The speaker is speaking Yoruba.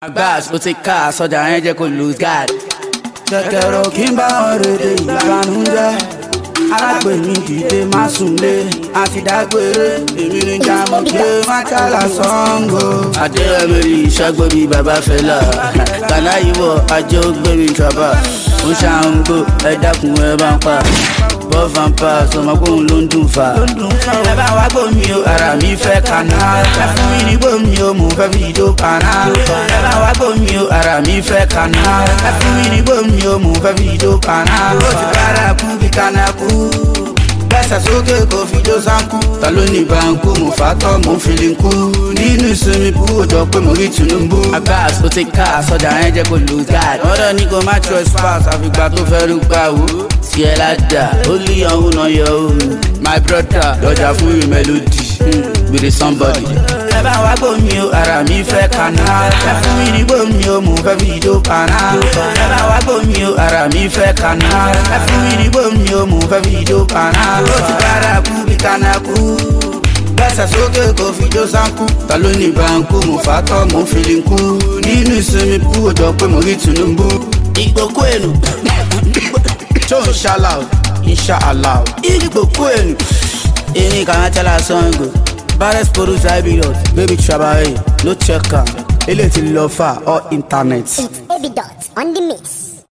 Agbas ó ti ká sọ́jà yẹn jẹ́ kó lose guard. Ṣẹ̀kẹ̀rọ̀ kí n bá wọn rèdè ìbànújẹ́. Alágbèmí dìde má súnlé, àti dágbére. Èmi ní jàmọ̀ pé mákàlà Ṣàngó. Adéyẹmẹ̀rì ìṣàgbọ́ bíi bàbá Fẹlá. Kàná ìwọ̀ ajé ó gbé mi jọba. Ó Ṣàngó ẹ dákun ẹ bá ń pa. Bọ́ vampire sọmọ gbóhùn ló ń dùn fa. Ẹ bá wá gbómi o, ara mi fẹ́ kaná. Ẹ fún mi ní gbómi o, mo fẹ́ fi ìjó kaná. Ẹ bá wá gbómi o, ara mi fẹ́ kaná. Ẹ fún mi ní gbómi o, mo fẹ́ fi ìjó kaná. Ó ti bára kú bí kaná kú. Gbẹ́sẹ̀ sókè kò fi jó sáńkú. Ta ló ní báńkù, mo fà tọ́, mo fi lè kú. Nínú ìsinmi bú òjò pé mo rí Tinubu. Agbas ó ti ká sọ́jà yẹn jẹ́ kó lose guard. Ọ̀rọ̀ ní kò má trespass, àfìgbà tó fẹ́ rí gbà wò. Tiẹ̀ ládàá ó lé ọ̀hún náà yọ òun. My brother, Lọ́jà fún mi melody gbèrè somebody. ẹ bá wá gbómi o, ara mi fẹ́ kaná. Ẹ fún mi ní gbómi o, mo fẹ́ fi ìjó kaná. Ẹ bá wá gbómi o, ara mi fẹ́ kaná. Ẹ fún mi ní gbómi o, mo fẹ́ fi ìjó kaná. Ó ti bára kú bí kaná kú. Gbẹ́sẹ̀ sókè kò fi jó sáńkú. Ta ló ní báńkù, mo fà tọ́, mo fi lè kú. Nínú ìsinmi bú òjò pé mo rí Tinubu. Ìgbòkú èlù. Tó ń ṣàlà o, inshallah o. Ìgbòkú èlù. Èmi kàn án tẹ́lá Ṣàngó. Baddest producer Abidot, baby Trabaye, no checker. Ele ti lọ far or internet. It's Abidot on the mix.